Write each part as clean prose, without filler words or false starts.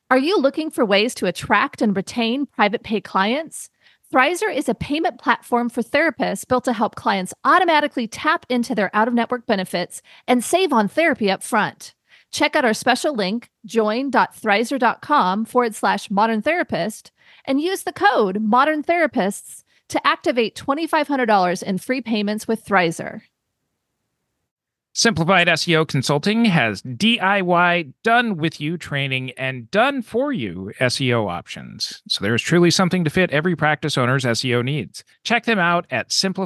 Are you looking for ways to attract and retain private pay clients? Thrizer is a payment platform for therapists built to help clients automatically tap into their out-of-network benefits and save on therapy up front. Check out our special link, join.thrizer.com/modern therapist, and use the code Modern Therapists to activate $2,500 in free payments with Thrizer. Simplified SEO Consulting has DIY done-with-you training and done-for-you SEO options. So there is truly something to fit every practice owner's SEO needs. Check them out at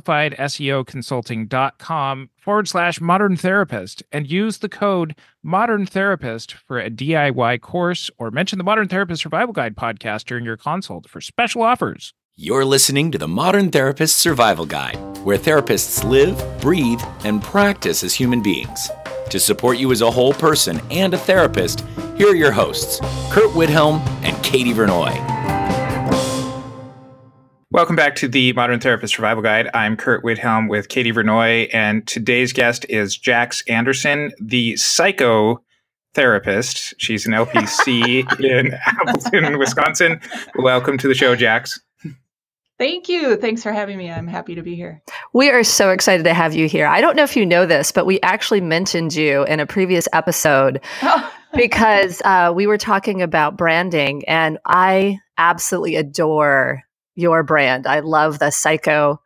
simplifiedseoconsulting.com/modern therapist and use the code Modern Therapist for a DIY course, or mention the Modern Therapist Survival Guide podcast during your consult for special offers. You're listening to the Modern Therapist Survival Guide, where therapists live, breathe, and practice as human beings. To support you as a whole person and a therapist, here are your hosts, Kurt Widhelm and Katie Vernoy. Welcome back to the Modern Therapist Survival Guide. I'm Kurt Widhelm with Katie Vernoy, and today's guest is Jax Anderson, the psychotherapist. She's an LPC in Appleton, Wisconsin. Welcome to the show, Jax. Thank you. Thanks for having me. I'm happy to be here. We are so excited to have you here. I don't know if you know this, but we actually mentioned you in a previous episode because we were talking about branding, and I absolutely adore your brand. I love the psychotherapist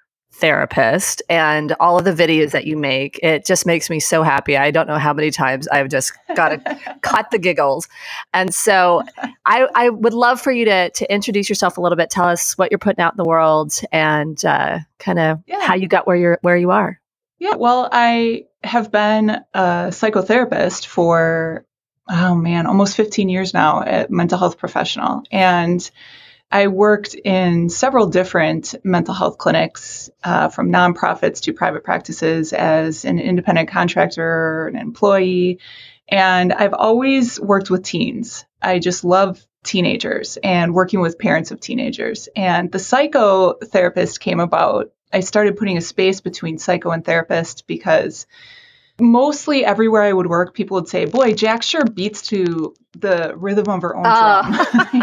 and all of the videos that you make. It just makes me so happy. I don't know how many times I've just got to cut the giggles. And so I would love for you to introduce yourself a little bit. Tell us what you're putting out in the world and kind of how you got where you are. Yeah, well, I have been a psychotherapist for, almost 15 years now, a mental health professional. And I worked in several different mental health clinics, from nonprofits to private practices as an independent contractor, an employee, and I've always worked with teens. I just love teenagers and working with parents of teenagers. And the psychotherapist came about. I started putting a space between psycho and therapist because mostly everywhere I would work, people would say, boy, Jax sure beats to the rhythm of her own drum.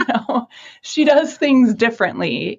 She does things differently.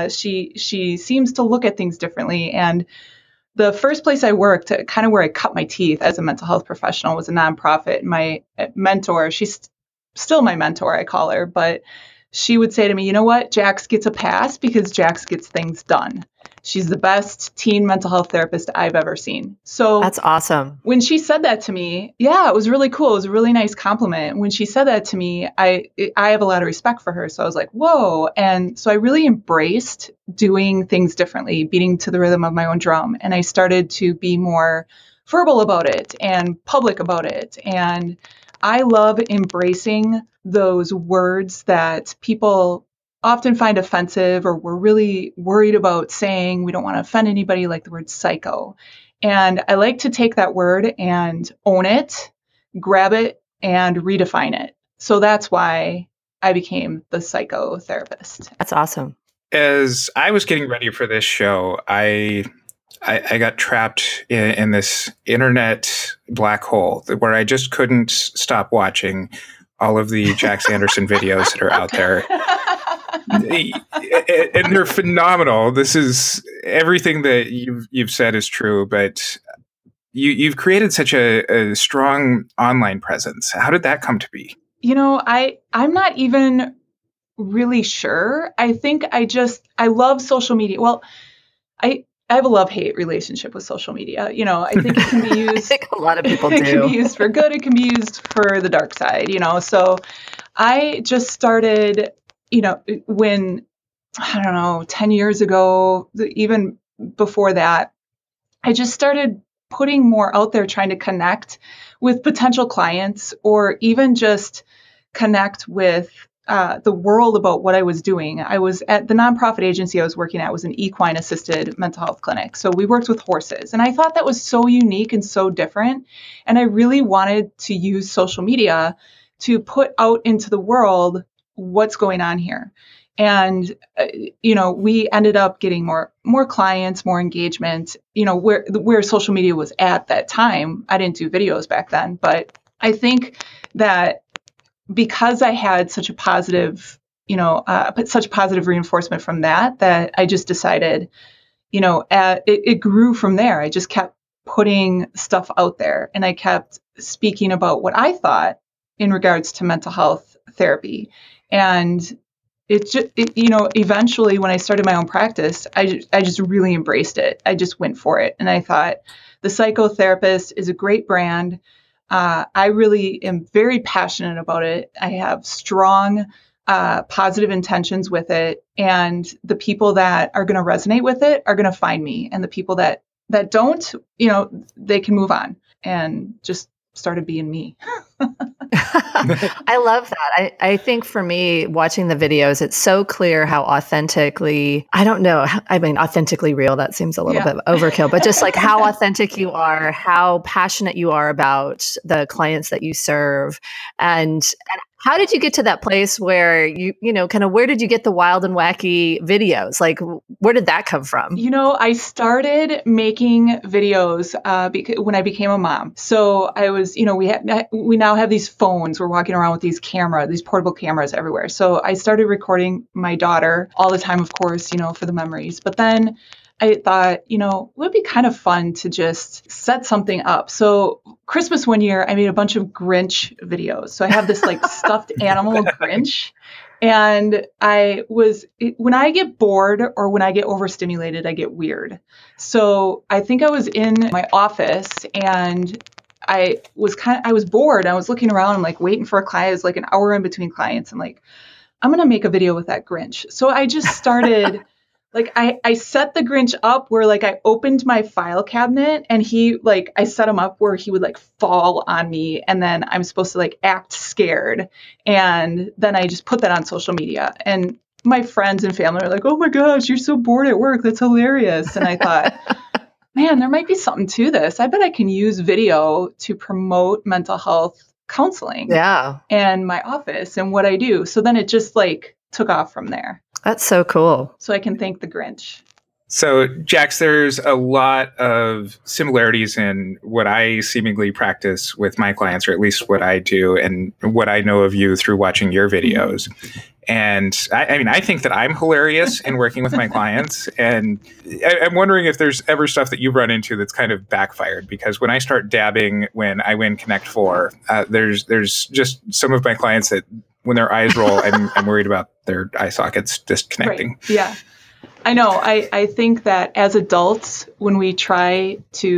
She seems to look at things differently. And the first place I worked, kind of where I cut my teeth as a mental health professional, was a nonprofit. My mentor, she's still my mentor, I call her, but she would say to me, you know what, Jax gets a pass because Jax gets things done. She's the best teen mental health therapist I've ever seen. So that's awesome. When she said that to me, yeah, it was really cool. It was a really nice compliment. When she said that to me, I have a lot of respect for her. So I was like, whoa. And so I really embraced doing things differently, beating to the rhythm of my own drum. And I started to be more verbal about it and public about it. And I love embracing those words that people often find offensive or we're really worried about saying. We don't want to offend anybody, like the word psycho. And I like to take that word and own it, grab it, and redefine it. So that's why I became the psychotherapist. That's awesome. As I was getting ready for this show, I got trapped in this internet black hole where I just couldn't stop watching all of the Jax Anderson videos that are out there. And they're phenomenal. This is everything that you've said is true, but you've created such a strong online presence. How did that come to be? I'm not even really sure. I think I love social media. Well, I have a love-hate relationship with social media. I think it can be used. I think a lot of people do. It can be used for good. It can be used for the dark side. So I just started, when, 10 years ago, even before that, I just started putting more out there, trying to connect with potential clients or even just connect with the world about what I was doing. I was at the nonprofit agency I was working at was an equine assisted mental health clinic. So we worked with horses, and I thought that was so unique and so different. And I really wanted to use social media to put out into the world what's going on here. And, we ended up getting more clients, more engagement, where social media was at that time. I didn't do videos back then, but I think that because I had such a positive, such positive reinforcement from that I just decided, it grew from there. I just kept putting stuff out there, and I kept speaking about what I thought in regards to mental health therapy. And eventually when I started my own practice, I just really embraced it. I just went for it. And I thought the Psychotherapist is a great brand. I really am very passionate about it. I have strong, positive intentions with it. And the people that are going to resonate with it are going to find me. And the people that don't, they can move on, and just started being me. I love that. I think for me, watching the videos, it's so clear how authentically, authentically real, that seems a little bit overkill, but just like how authentic you are, how passionate you are about the clients that you serve. And how did you get to that place where where did you get the wild and wacky videos? Like, where did that come from? I started making videos when I became a mom. So I was, we now have these phones. We're walking around with these portable cameras everywhere. So I started recording my daughter all the time, of course, for the memories. But then I thought, it would be kind of fun to just set something up. So Christmas one year, I made a bunch of Grinch videos. So I have this like stuffed animal Grinch. And when I get bored or when I get overstimulated, I get weird. So I think I was in my office and I was bored. I was looking around and like waiting for a client. It was like an hour in between clients. I'm like, I'm going to make a video with that Grinch. So I just started like, I set the Grinch up where like I opened my file cabinet and I set him up where he would like fall on me. And then I'm supposed to like act scared. And then I just put that on social media. And my friends and family are like, oh my gosh, you're so bored at work. That's hilarious. And I thought, man, there might be something to this. I bet I can use video to promote mental health counseling. Yeah. And my office and what I do. So then it just like took off from there. That's so cool. So I can thank the Grinch. So, Jax, there's a lot of similarities in what I seemingly practice with my clients, or at least what I do and what I know of you through watching your videos. And I think that I'm hilarious in working with my clients. And I'm wondering if there's ever stuff that you run into that's kind of backfired. Because when I start dabbing, when I win Connect 4, there's just some of my clients that when their eyes roll, I'm worried about their eye sockets disconnecting. Right. Yeah. I know. I think that as adults, when we try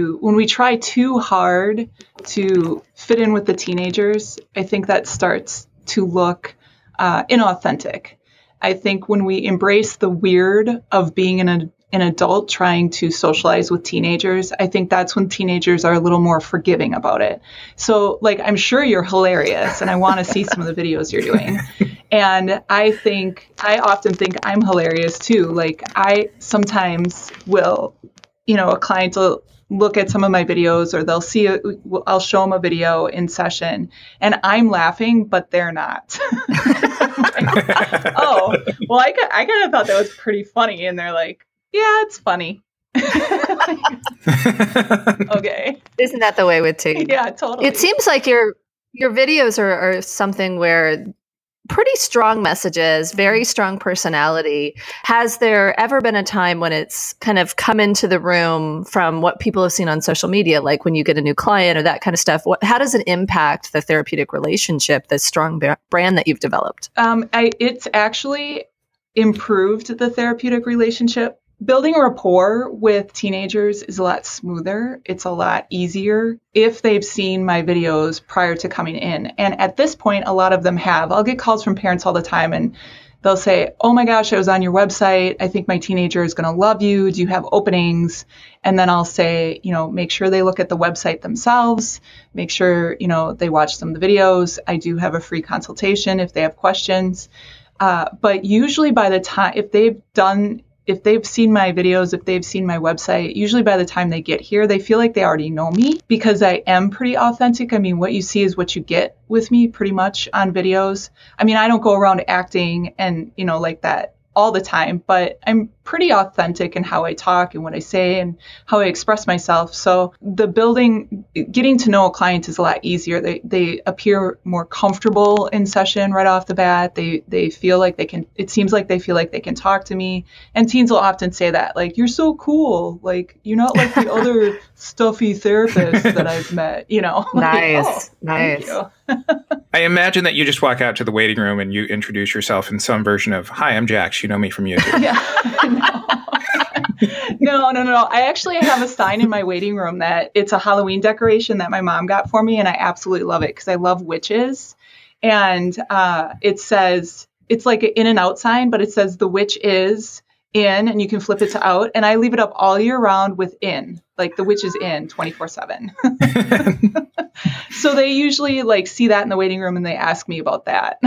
too hard to fit in with the teenagers, I think that starts to look inauthentic. I think when we embrace the weird of being an adult trying to socialize with teenagers, I think that's when teenagers are a little more forgiving about it. So, like, I'm sure you're hilarious, and I want to see some of the videos you're doing. And I often think I'm hilarious too. Like, I sometimes will, a client will look at some of my videos, or I'll show them a video in session and I'm laughing, but they're not. Oh, well, I kind of thought that was pretty funny. And they're like, yeah, it's funny. Okay. Isn't that the way with tea? Yeah, totally. It seems like your videos are something where pretty strong messages, very strong personality. Has there ever been a time when it's kind of come into the room from what people have seen on social media, like when you get a new client or that kind of stuff? How does it impact the therapeutic relationship, the strong brand that you've developed? It's actually improved the therapeutic relationship. Building a rapport with teenagers is a lot smoother. It's a lot easier if they've seen my videos prior to coming in. And at this point, a lot of them have. I'll get calls from parents all the time and they'll say, oh my gosh, I was on your website. I think my teenager is going to love you. Do you have openings? And then I'll say, make sure they look at the website themselves. Make sure, they watch some of the videos. I do have a free consultation if they have questions. But usually by the time, if they've seen my videos, if they've seen my website, usually by the time they get here, they feel like they already know me because I am pretty authentic. I mean, what you see is what you get with me pretty much on videos. I mean, I don't go around acting and, like that all the time, but I'm pretty authentic in how I talk and what I say and how I express myself. So getting to know a client is a lot easier. They appear more comfortable in session right off the bat. They feel like it seems like they feel like they can talk to me. And teens will often say that, like, you're so cool. Like, you're not like the other stuffy therapists that I've met, Nice. Thank you. I imagine that you just walk out to the waiting room and you introduce yourself in some version of, "Hi, I'm Jax. You know me from YouTube." Yeah. No. I actually have a sign in my waiting room that it's a Halloween decoration that my mom got for me, and I absolutely love it because I love witches. And it says, it's like an in and out sign, but it says the witch is in, and you can flip it to out. And I leave it up all year round with in, like the witch is in 24/7. So they usually like see that in the waiting room and they ask me about that.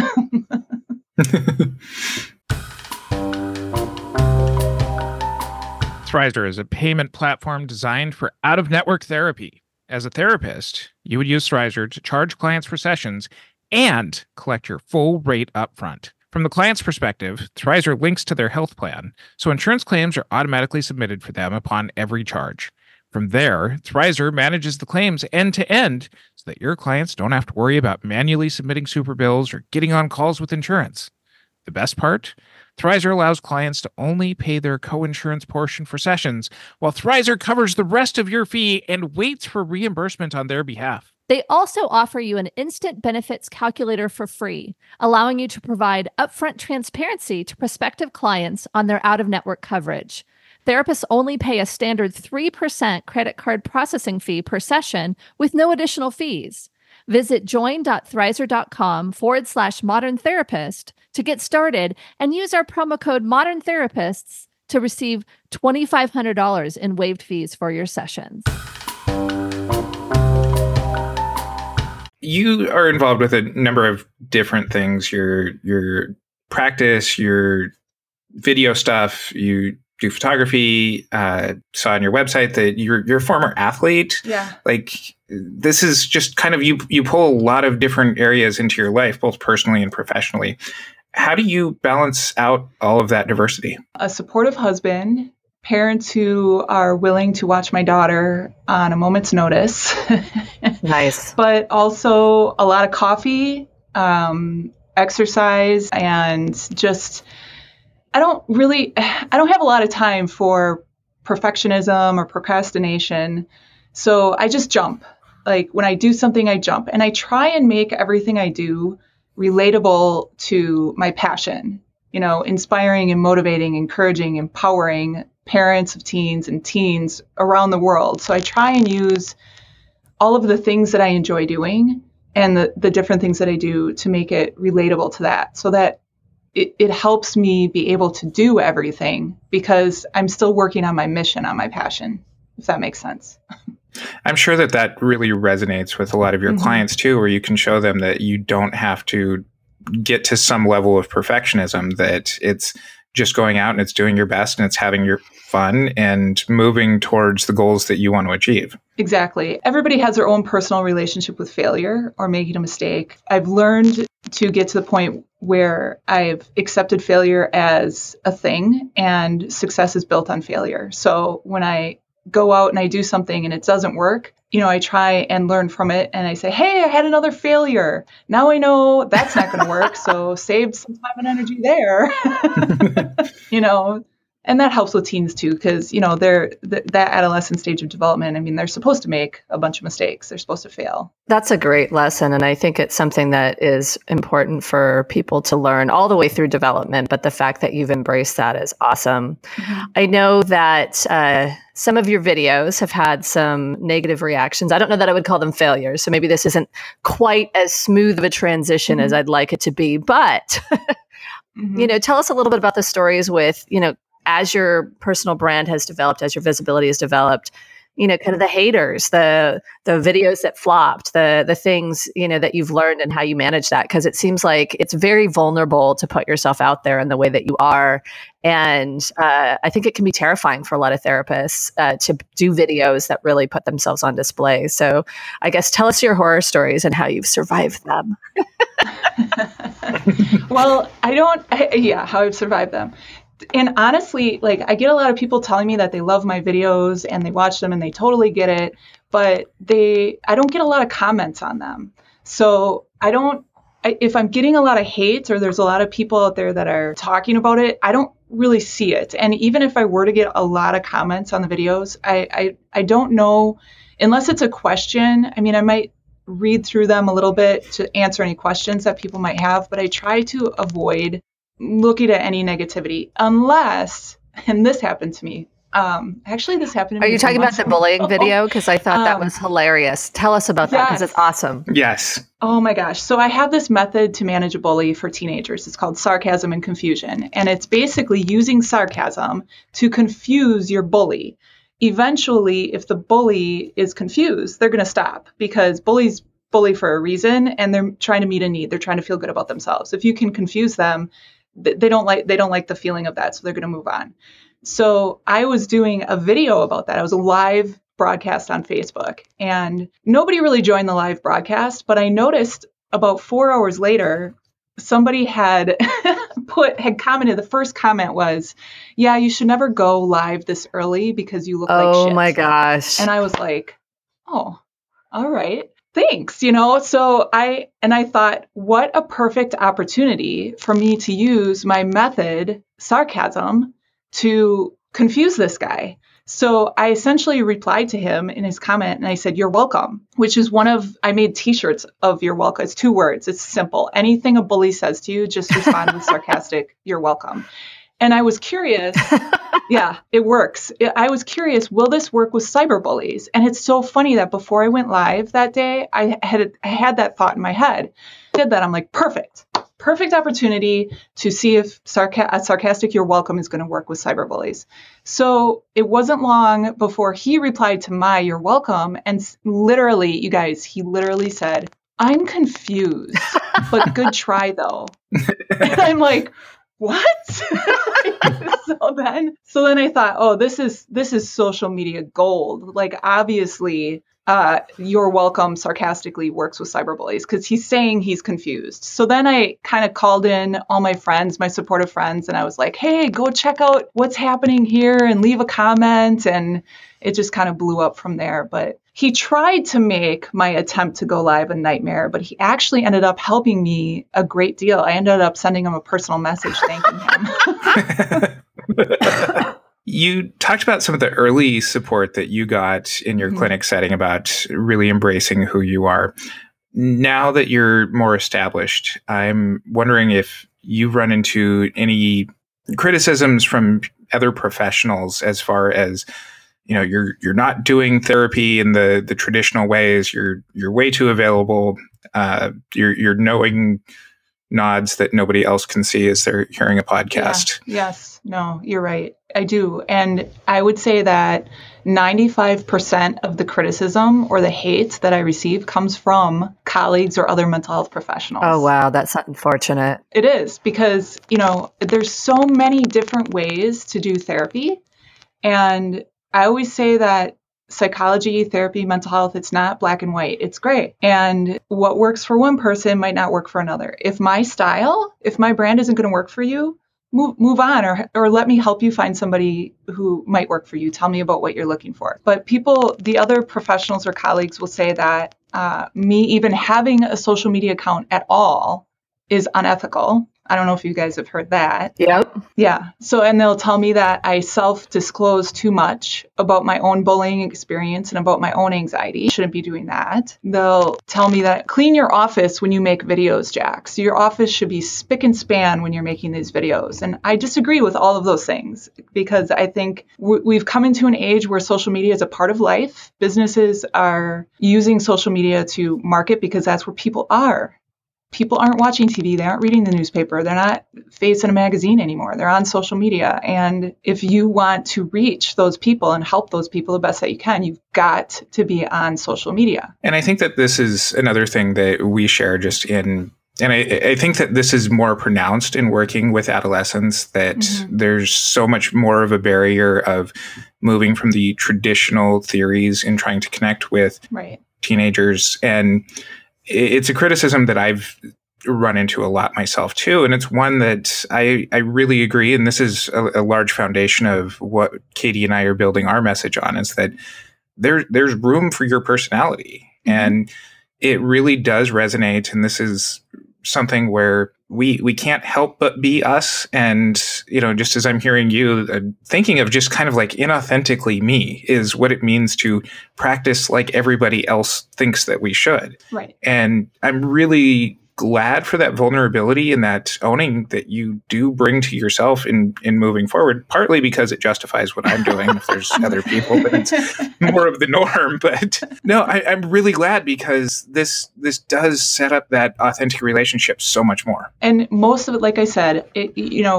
Thrizer is a payment platform designed for out-of-network therapy. As a therapist, you would use Thrizer to charge clients for sessions and collect your full rate upfront. From the client's perspective, Thrizer links to their health plan, so insurance claims are automatically submitted for them upon every charge. From there, Thrizer manages the claims end-to-end so that your clients don't have to worry about manually submitting super bills or getting on calls with insurance. The best part? Thrizer allows clients to only pay their co-insurance portion for sessions, while Thrizer covers the rest of your fee and waits for reimbursement on their behalf. They also offer you an instant benefits calculator for free, allowing you to provide upfront transparency to prospective clients on their out-of-network coverage. Therapists only pay a standard 3% credit card processing fee per session with no additional fees. Visit join.thrizer.com/modern therapist to get started and use our promo code Modern Therapists to receive $2,500 in waived fees for your sessions. You are involved with a number of different things. Your practice, your video stuff, you do photography. Saw on your website that you're a former athlete. Yeah. Like, this is just kind of, you pull a lot of different areas into your life, both personally and professionally. How do you balance out all of that diversity? A supportive husband, parents who are willing to watch my daughter on a moment's notice. Nice. But also a lot of coffee, exercise, and just, I don't have a lot of time for perfectionism or procrastination. So I just jump. Like, when I do something, I jump. And I try and make everything I do relatable to my passion, inspiring and motivating, encouraging, empowering parents of teens and teens around the world. So I try and use all of the things that I enjoy doing and the different things that I do to make it relatable to that, so that it helps me be able to do everything, because I'm still working on my mission, on my passion, if that makes sense. I'm sure that really resonates with a lot of your clients too, where you can show them that you don't have to get to some level of perfectionism, that it's just going out and it's doing your best and it's having your fun and moving towards the goals that you want to achieve. Exactly. Everybody has their own personal relationship with failure or making a mistake. I've learned to get to the point where I've accepted failure as a thing, and success is built on failure. So when I go out and I do something and it doesn't work, I try and learn from it, and I say, hey, I had another failure. Now I know that's not going to work. So saved some time and energy there, and that helps with teens too, because, they're that adolescent stage of development. I mean, they're supposed to make a bunch of mistakes. They're supposed to fail. That's a great lesson. And I think it's something that is important for people to learn all the way through development. But the fact that you've embraced that is awesome. Mm-hmm. I know that some of your videos have had some negative reactions. I don't know that I would call them failures. So maybe this isn't quite as smooth of a transition as I'd like it to be. But, tell us a little bit about the stories with, as your personal brand has developed, as your visibility has developed, kind of the haters, the videos that flopped, the things, that you've learned and how you manage that. Because it seems like it's very vulnerable to put yourself out there in the way that you are. And I think it can be terrifying for a lot of therapists to do videos that really put themselves on display. So I guess tell us your horror stories and how you've survived them. Well, how I've survived them. And honestly, like I get a lot of people telling me that they love my videos and they watch them and they totally get it, but I don't get a lot of comments on them. So if I'm getting a lot of hate or there's a lot of people out there that are talking about it, I don't really see it. And even if I were to get a lot of comments on the videos, I don't know, unless it's a question. I mean, I might read through them a little bit to answer any questions that people might have, but I try to avoid looking at any negativity unless, and this happened to me. Actually, this happened to me. Are you talking about the bullying video? Because I thought that was hilarious. Tell us about that, because it's awesome. Yes. Oh my gosh. So I have this method to manage a bully for teenagers. It's called sarcasm and confusion. And it's basically using sarcasm to confuse your bully. Eventually, if the bully is confused, they're going to stop, because bullies bully for a reason and they're trying to meet a need. They're trying to feel good about themselves. If you can confuse them, they don't like the feeling of that, so they're going to move on. So I was doing a video about that. I was a live broadcast on Facebook, and nobody really joined the live broadcast, but I noticed about 4 hours later, somebody had commented. The first comment was, "Yeah, you should never go live this early because you look like shit." Oh my gosh. And I was like, "Oh, all right. Thanks." So I thought, what a perfect opportunity for me to use my method, sarcasm, to confuse this guy. So I essentially replied to him in his comment and I said, "You're welcome," which is I made t-shirts of "You're welcome." It's 2 words. It's simple. Anything a bully says to you, just respond with sarcastic, "You're welcome." And I was curious. Yeah, it works. I was curious, will this work with cyberbullies? And it's so funny that before I went live that day, I had that thought in my head. Did that. I'm like, perfect opportunity to see if a sarcastic "You're welcome" is going to work with cyberbullies. So it wasn't long before he replied to my "You're welcome." And literally, you guys, he literally said, "I'm confused, but good try though." And I'm like, what? So then I thought, oh, this is social media gold. Like, obviously, "You're welcome" sarcastically works with cyberbullies because he's saying he's confused. So then I kind of called in all my friends, my supportive friends, and I was like, "Hey, go check out what's happening here and leave a comment." And it just kind of blew up from there. But he tried to make my attempt to go live a nightmare, but he actually ended up helping me a great deal. I ended up sending him a personal message thanking him. You talked about some of the early support that you got in your clinic setting about really embracing who you are. Now that you're more established, I'm wondering if you've run into any criticisms from other professionals as far as, you're not doing therapy in the traditional ways. You're way too available. You're knowing nods that nobody else can see as they're hearing a podcast. Yeah. Yes. No, you're right. I do. And I would say that 95% of the criticism or the hate that I receive comes from colleagues or other mental health professionals. Oh, wow. That's unfortunate. It is, because, there's so many different ways to do therapy. And I always say that psychology, therapy, mental health, it's not black and white. It's gray. And what works for one person might not work for another. If my brand isn't going to work for you, move on, or let me help you find somebody who might work for you. Tell me about what you're looking for. But the other professionals or colleagues will say that me even having a social media account at all is unethical. I don't know if you guys have heard that. Yep. Yeah. So, and they'll tell me that I self-disclose too much about my own bullying experience and about my own anxiety. Shouldn't be doing that. They'll tell me that clean your office when you make videos, Jack. So your office should be spick and span when you're making these videos. And I disagree with all of those things, because I think we've come into an age where social media is a part of life. Businesses are using social media to market because that's where people are. People aren't watching TV. They aren't reading the newspaper. They're not facing a magazine anymore. They're on social media. And if you want to reach those people and help those people the best that you can, you've got to be on social media. And I think that this is another thing that we share and I think that this is more pronounced in working with adolescents, that there's so much more of a barrier of moving from the traditional theories and trying to connect with teenagers. And it's a criticism that I've run into a lot myself too. And it's one that I really agree. And this is a large foundation of what Katie and I are building our message on, is that there's room for your personality. Mm-hmm. And it really does resonate. And this is something where we can't help but be us. And, just as I'm hearing you, thinking of just kind of like inauthentically me is what it means to practice like everybody else thinks that we should. Right. And I'm really glad for that vulnerability and that owning that you do bring to yourself in moving forward, partly because it justifies what I'm doing if there's other people, but it's more of the norm. But no, I'm really glad, because this does set up that authentic relationship so much more. And most of it, like I said, if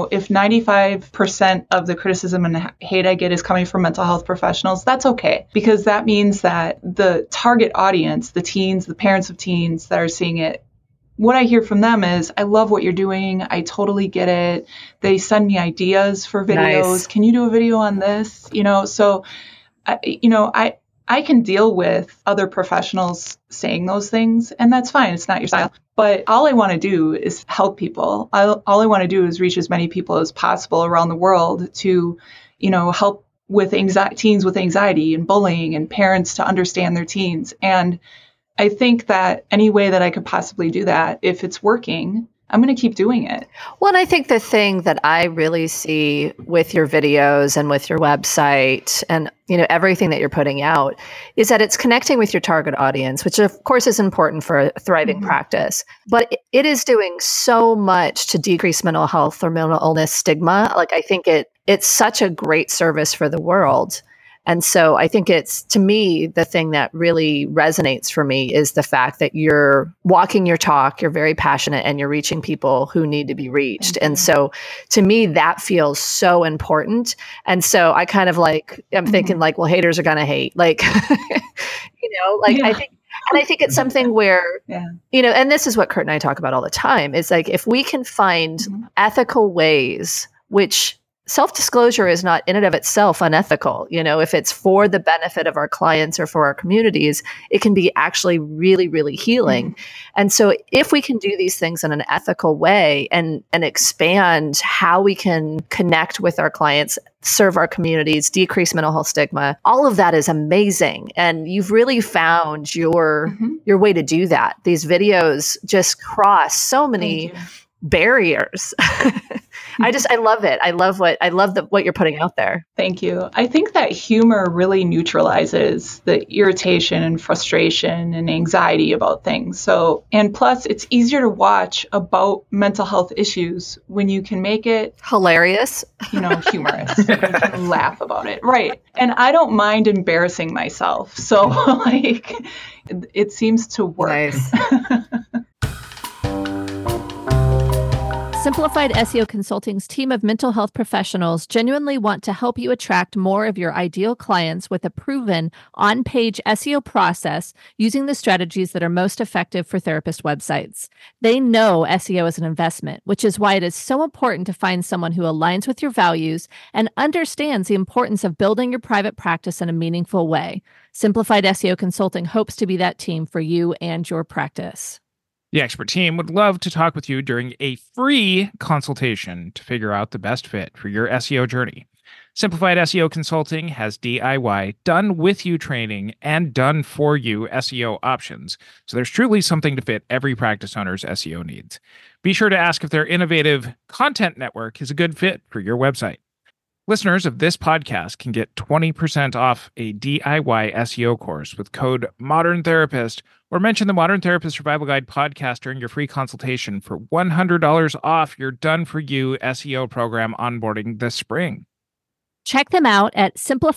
95% of the criticism and hate I get is coming from mental health professionals, that's okay, because that means that the target audience, the teens, the parents of teens that are seeing it, what I hear from them is, I love what you're doing. I totally get it. They send me ideas for videos. Nice. Can you do a video on this? So, I can deal with other professionals saying those things, and that's fine. It's not your style. But all I want to do is help people. All I want to do is reach as many people as possible around the world to, help with teens with anxiety and bullying, and parents to understand their teens. And I think that any way that I could possibly do that, if it's working, I'm going to keep doing it. Well, and I think the thing that I really see with your videos and with your website and, everything that you're putting out is that it's connecting with your target audience, which of course is important for a thriving practice. But it is doing so much to decrease mental health or mental illness stigma. Like, I think it's such a great service for the world. And so I think it's, to me, the thing that really resonates for me is the fact that you're walking your talk, you're very passionate, and you're reaching people who need to be reached. And so to me, that feels so important. And so I kind of I'm thinking well, haters are going to hate, I think. And I think it's something where, and this is what Kurt and I talk about all the time, is like, if we can find ethical ways, which self-disclosure is not in and of itself unethical. If it's for the benefit of our clients or for our communities, it can be actually really, really healing. And so if we can do these things in an ethical way and expand how we can connect with our clients, serve our communities, decrease mental health stigma, all of that is amazing. And you've really found your way to do that. These videos just cross so many barriers. I love it. I love what you're putting out there. Thank you. I think that humor really neutralizes the irritation and frustration and anxiety about things. So, and plus it's easier to watch about mental health issues when you can make it hilarious, humorous. You can laugh about it. Right. And I don't mind embarrassing myself. So it seems to work. Nice. Simplified SEO Consulting's team of mental health professionals genuinely want to help you attract more of your ideal clients with a proven on-page SEO process using the strategies that are most effective for therapist websites. They know SEO is an investment, which is why it is so important to find someone who aligns with your values and understands the importance of building your private practice in a meaningful way. Simplified SEO Consulting hopes to be that team for you and your practice. The expert team would love to talk with you during a free consultation to figure out the best fit for your SEO journey. Simplified SEO Consulting has DIY, done-with-you training, and done-for-you SEO options, so there's truly something to fit every practice owner's SEO needs. Be sure to ask if their innovative content network is a good fit for your website. Listeners of this podcast can get 20% off a DIY SEO course with code MODERNTherapist, or mention the Modern Therapist Survival Guide podcast during your free consultation for $100 off your done-for-you SEO program onboarding this spring. Check them out at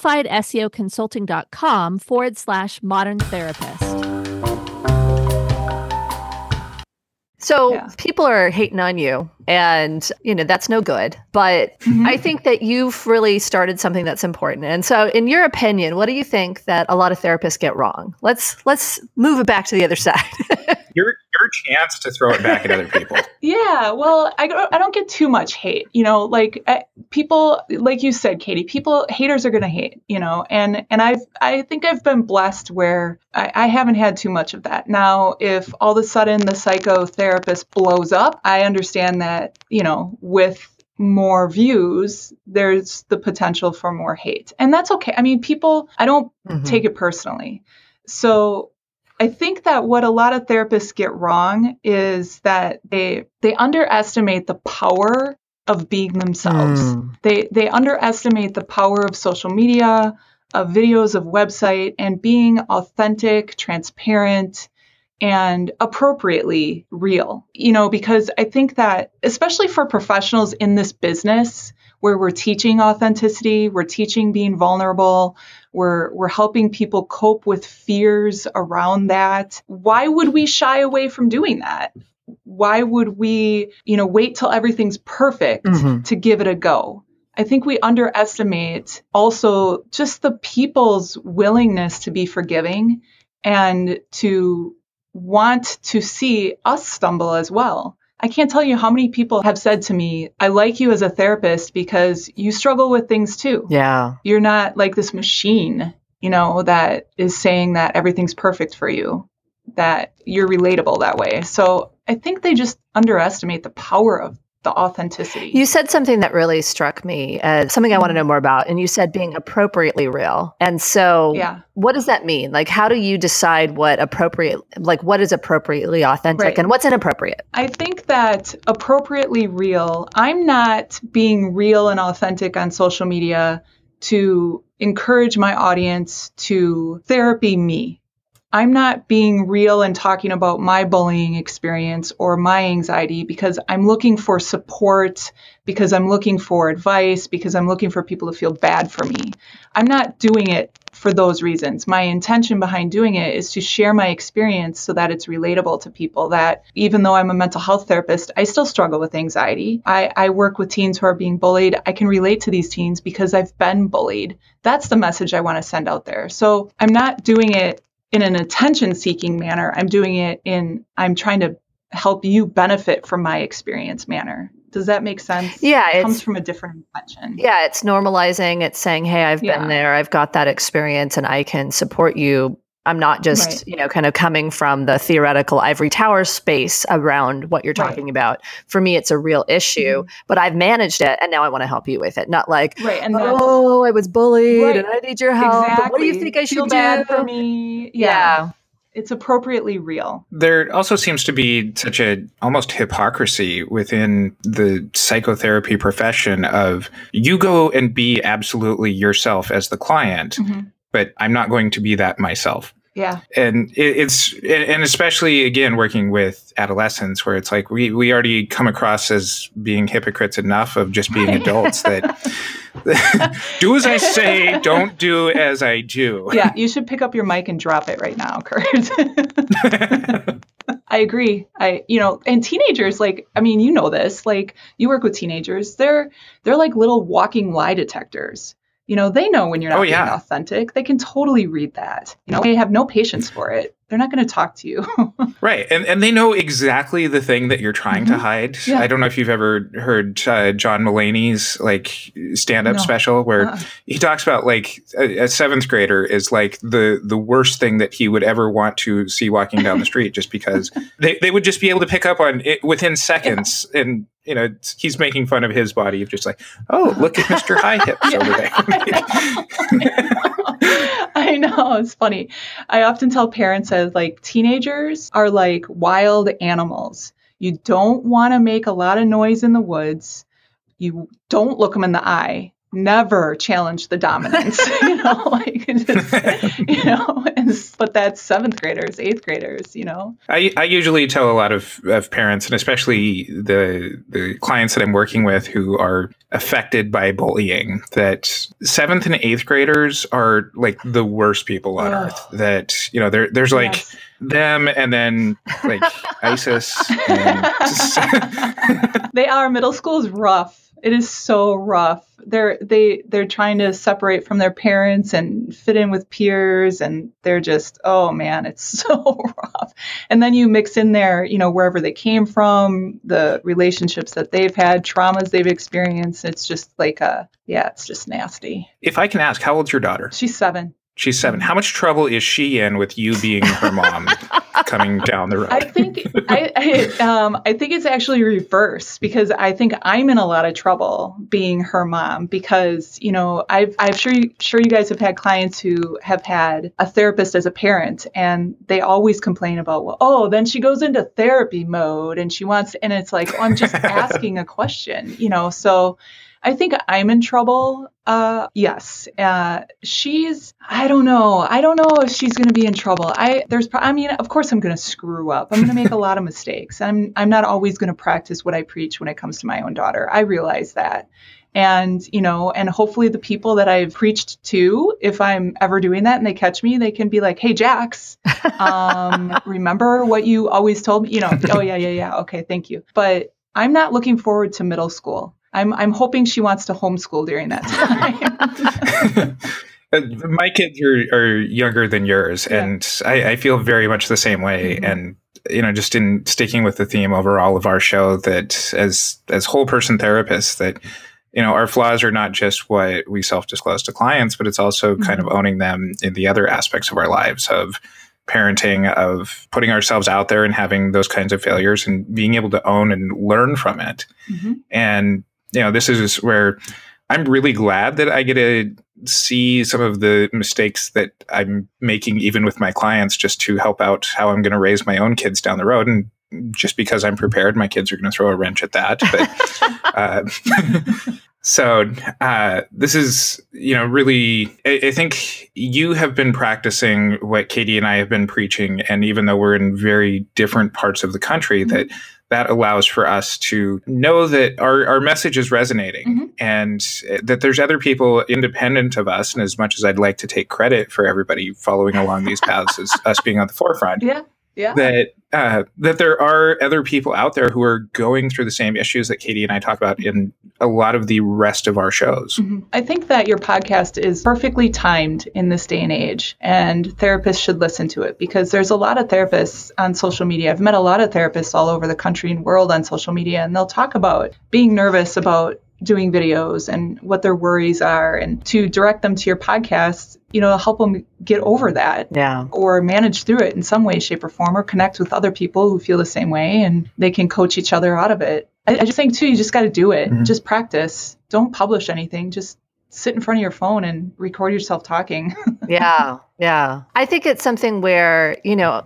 simplifiedseoconsulting.com/modern-therapist. So people are hating on you, and that's no good. But I think that you've really started something that's important. And so, in your opinion, what do you think that a lot of therapists get wrong? Let's move it back to the other side. You're chance to throw it back at other people. Yeah, well, I don't get too much hate, people, like you said, Katie, haters are going to hate, and I think I've been blessed where I haven't had too much of that. Now, if all of a sudden the psychotherapist blows up, I understand that, with more views, there's the potential for more hate. And that's okay. I mean, I don't take it personally. So I think that what a lot of therapists get wrong is that they underestimate the power of being themselves. They underestimate the power of social media, of videos, of website, and being authentic, transparent, and appropriately real, because I think that especially for professionals in this business where we're teaching authenticity, we're teaching being vulnerable, we're helping people cope with fears around that. Why would we shy away from doing that? Why would we, wait till everything's perfect to give it a go? I think we underestimate also just the people's willingness to be forgiving and to want to see us stumble as well. I can't tell you how many people have said to me, I like you as a therapist because you struggle with things too. Yeah. You're not like this machine, that is saying that everything's perfect for you, that you're relatable that way. So I think they just underestimate the power of the authenticity. You said something that really struck me as something I want to know more about. And you said being appropriately real. And so what does that mean? Like, how do you decide what is appropriately authentic and what's inappropriate? I think that appropriately real, I'm not being real and authentic on social media to encourage my audience to therapy me. I'm not being real and talking about my bullying experience or my anxiety because I'm looking for support, because I'm looking for advice, because I'm looking for people to feel bad for me. I'm not doing it for those reasons. My intention behind doing it is to share my experience so that it's relatable to people, that even though I'm a mental health therapist, I still struggle with anxiety. I work with teens who are being bullied. I can relate to these teens because I've been bullied. That's the message I want to send out there. So I'm not doing it in an attention-seeking manner. I'm doing it I'm trying to help you benefit from my experience manner. Does that make sense? Yeah. It comes from a different intention. Yeah, it's normalizing. It's saying, hey, I've been there. I've got that experience and I can support you. I'm not just, kind of coming from the theoretical ivory tower space around what you're talking about. For me, it's a real issue, but I've managed it and now I want to help you with it. Not like, I was bullied and I need your help. Exactly. But what do you think I should Feel do? Bad for me. Yeah. It's appropriately real. There also seems to be such a almost hypocrisy within the psychotherapy profession of you go and be absolutely yourself as the client, but I'm not going to be that myself. Yeah. And and especially again, working with adolescents where it's like, we already come across as being hypocrites enough of just being adults that do as I say, don't do as I do. Yeah. You should pick up your mic and drop it right now, Kurt. I agree. And teenagers, this, you work with teenagers, they're like little walking lie detectors. They know when you're not being authentic. They can totally read that. They have no patience for it. They're not going to talk to you. Right. And they know exactly the thing that you're trying to hide. Yeah. I don't know if you've ever heard John Mulaney's stand-up special where he talks about a seventh grader is the worst thing that he would ever want to see walking down the street just because they would just be able to pick up on it within seconds. Yeah. And, he's making fun of his body of just look at Mr. High Hips over there. I know. It's funny. I often tell parents that teenagers are like wild animals. You don't want to make a lot of noise in the woods. You don't look them in the eye. Never challenge the dominance, but that's seventh graders, eighth graders, I usually tell a lot of parents, and especially the clients that I'm working with who are affected by bullying, that seventh and eighth graders are the worst people on earth. That, there's them and then like ISIS. And They are. Middle school is rough. It is so rough. They're trying to separate from their parents and fit in with peers, and they're just, oh man, it's so rough. And then you mix in there, wherever they came from, the relationships that they've had, traumas they've experienced. It's just like it's just nasty. If I can ask, how old's your daughter? She's 7. She's 7. How much trouble is she in with you being her mom coming down the road? I think it's actually reversed, because I think I'm in a lot of trouble being her mom, because I'm sure you guys have had clients who have had a therapist as a parent, and they always complain about, well, oh, then she goes into therapy mode and she wants to, and it's like, oh, I'm just asking a question, so I think I'm in trouble. Yes. I don't know. I don't know if she's going to be in trouble. Of course I'm going to screw up. I'm going to make a lot of mistakes. I'm not always going to practice what I preach when it comes to my own daughter. I realize that. And, and hopefully the people that I've preached to, if I'm ever doing that and they catch me, they can be like, hey, Jax, remember what you always told me? Oh, yeah. Okay, thank you. But I'm not looking forward to middle school. I'm hoping she wants to homeschool during that time. My kids are younger than yours, and I feel very much the same way. Mm-hmm. And, just in sticking with the theme over all of our show, that as whole person therapists, that, our flaws are not just what we self-disclose to clients, but it's also kind of owning them in the other aspects of our lives, of parenting, of putting ourselves out there and having those kinds of failures and being able to own and learn from it. Mm-hmm. And this is where I'm really glad that I get to see some of the mistakes that I'm making, even with my clients, just to help out how I'm going to raise my own kids down the road. And just because I'm prepared, my kids are going to throw a wrench at that. But so this is, really, I think you have been practicing what Katie and I have been preaching. And even though we're in very different parts of the country, that allows for us to know that our message is resonating, and that there's other people independent of us. And as much as I'd like to take credit for everybody following along these paths as us being on the forefront, that there are other people out there who are going through the same issues that Katie and I talk about in a lot of the rest of our shows. Mm-hmm. I think that your podcast is perfectly timed in this day and age, and therapists should listen to it, because there's a lot of therapists on social media. I've met a lot of therapists all over the country and world on social media, and they'll talk about being nervous about doing videos and what their worries are, and to direct them to your podcast, help them get over that, or manage through it in some way, shape, or form, or connect with other people who feel the same way, and they can coach each other out of it. I just think too, you just got to do it. Mm-hmm. Just practice. Don't publish anything. Just sit in front of your phone and record yourself talking. Yeah. I think it's something where,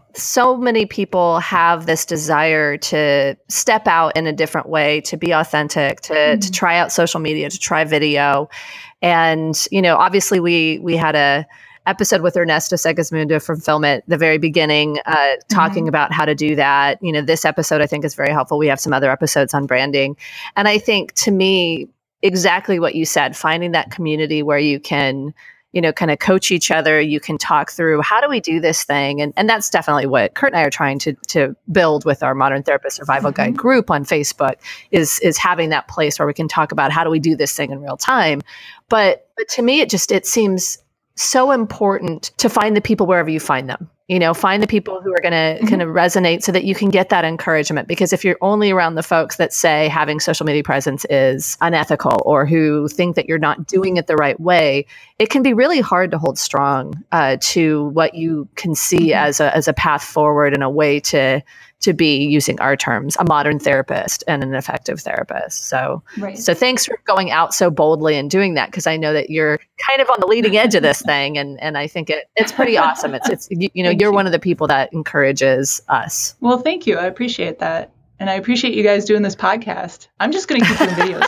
so many people have this desire to step out in a different way, to be authentic, to try out social media, to try video. And, obviously we had a episode with Ernesto Segismundo from Film It, the very beginning, talking about how to do that. This episode I think is very helpful. We have some other episodes on branding. And I think, to me, exactly what you said, finding that community where you can, kind of coach each other. You can talk through, how do we do this thing? And that's definitely what Kurt and I are trying to build with our Modern Therapist Survival Guide group on Facebook, is having that place where we can talk about how do we do this thing in real time. But to me, it seems so important to find the people wherever you find them. Find the people who are going to kind of resonate, so that you can get that encouragement. Because if you're only around the folks that say having social media presence is unethical, or who think that you're not doing it the right way, it can be really hard to hold strong to what you can see as a path forward, and a way to be, using our terms, a modern therapist and an effective therapist. So thanks for going out so boldly and doing that, because I know that you're kind of on the leading edge of this thing, and I think it's pretty awesome. It's you're one of the people that encourages us. Well, thank you. I appreciate that. And I appreciate you guys doing this podcast. I'm just going to keep doing videos,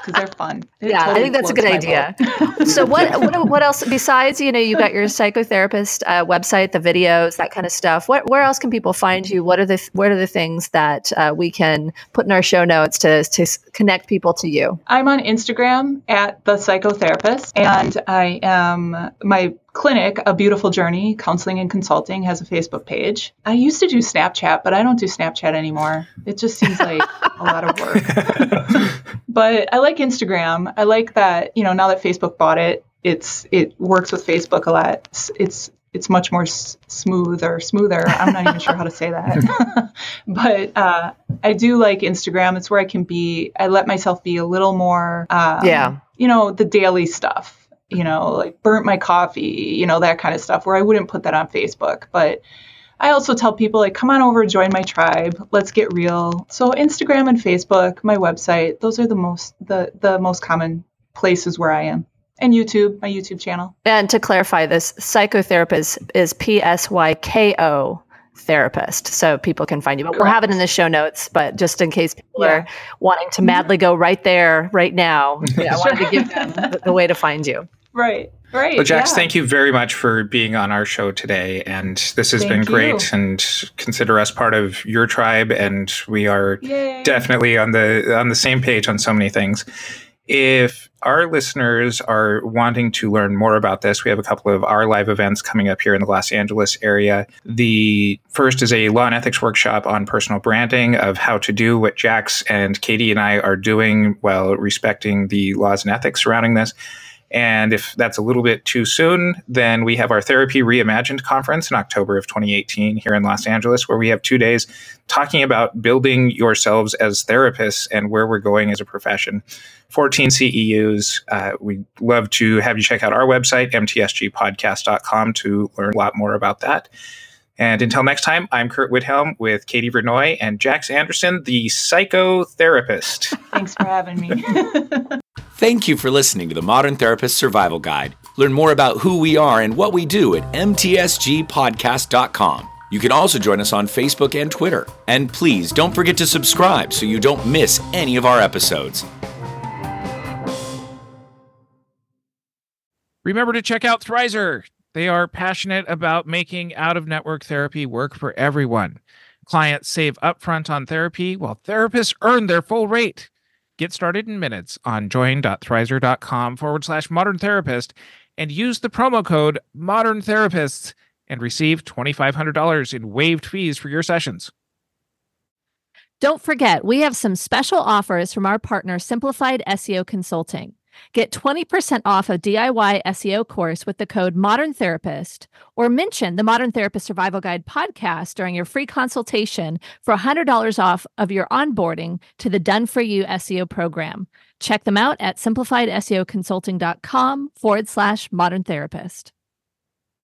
because they're fun. I think that's a good idea. So what else besides, you got your psychotherapist website, the videos, that kind of stuff. Where else can people find you? What are the things that we can put in our show notes to connect people to you? I'm on Instagram at The Psychotherapist, and I am my clinic, A Beautiful Journey, Counseling and Consulting, has a Facebook page. I used to do Snapchat, but I don't do Snapchat anymore. It just seems like a lot of work. But I like Instagram. I like that, now that Facebook bought it, it works with Facebook a lot. It's much more smoother. I'm not even sure how to say that. But I do like Instagram. It's where I let myself be a little more, the daily stuff. Like burnt my coffee, that kind of stuff, where I wouldn't put that on Facebook. But I also tell people, like, come on over, join my tribe. Let's get real. So Instagram and Facebook, my website, those are the most common places where I am. And YouTube, my YouTube channel. And to clarify, this psychotherapist is PSYKO therapist, so people can find you. But we'll have it in the show notes, but just in case people are wanting to madly go right there, right now, I wanted to give them the way to find you. Right. Well, Jax, thank you very much for being on our show today. And this has been great. And consider us part of your tribe. And we are definitely on the same page on so many things. If our listeners are wanting to learn more about this, we have a couple of our live events coming up here in the Los Angeles area. The first is a law and ethics workshop on personal branding, of how to do what Jax and Katie and I are doing while respecting the laws and ethics surrounding this. And if that's a little bit too soon, then we have our Therapy Reimagined conference in October of 2018 here in Los Angeles, where we have 2 days talking about building yourselves as therapists and where we're going as a profession. 14 CEUs. We'd love to have you check out our website, mtsgpodcast.com, to learn a lot more about that. And until next time, I'm Kurt Whithelm with Katie Vernoy and Jax Anderson, the psychotherapist. Thanks for having me. Thank you for listening to the Modern Therapist Survival Guide. Learn more about who we are and what we do at mtsgpodcast.com. You can also join us on Facebook and Twitter. And please don't forget to subscribe so you don't miss any of our episodes. Remember to check out Thrizer. They are passionate about making out-of-network therapy work for everyone. Clients save upfront on therapy while therapists earn their full rate. Get started in minutes on join.thrizer.com/modern therapist and use the promo code Modern Therapists and receive $2,500 in waived fees for your sessions. Don't forget, we have some special offers from our partner, Simplified SEO Consulting. Get 20% off a DIY SEO course with the code Modern Therapist, or mention the Modern Therapist Survival Guide podcast during your free consultation for $100 off of your onboarding to the Done For You SEO program. Check them out at simplifiedseoconsulting.com/modern therapist.